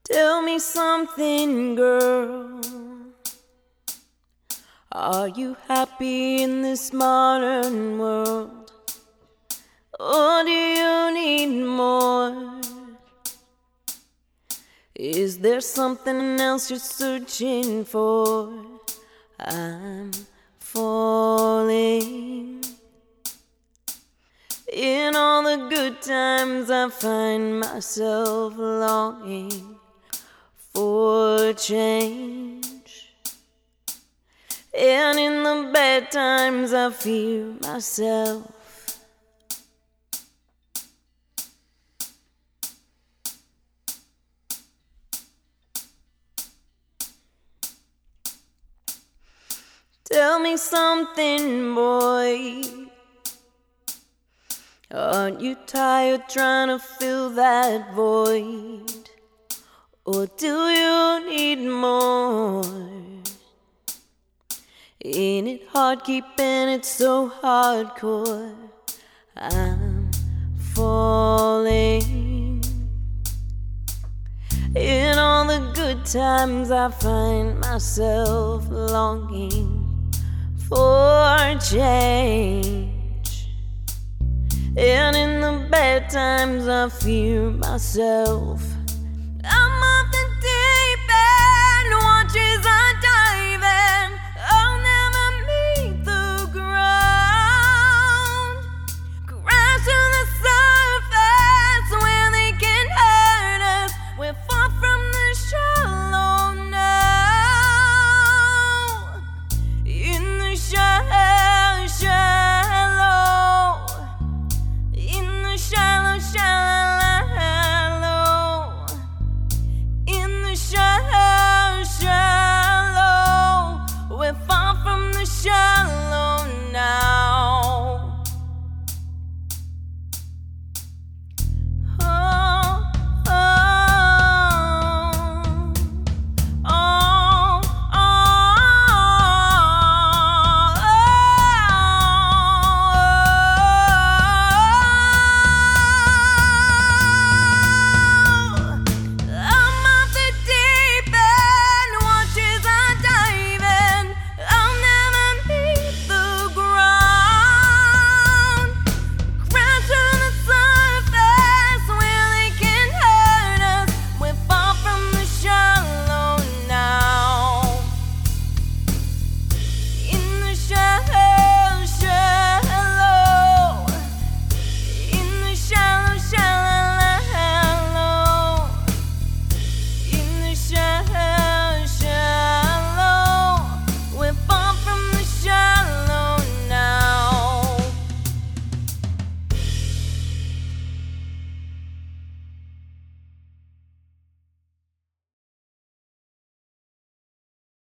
Tell me something, girl. Are you happy in this modern world? Or do you need more? Is there something else you're searching for? I'm falling. In all the good times I find myself longing for change, and in the bad times I fear myself. Tell me something, boy. Aren't you tired trying to fill that void? Or do you need more? Ain't it hard keeping it so hardcore? I'm falling. In all the good times I find myself longing for change, and in the bad times I fear myself. I'm off the deep end, watches are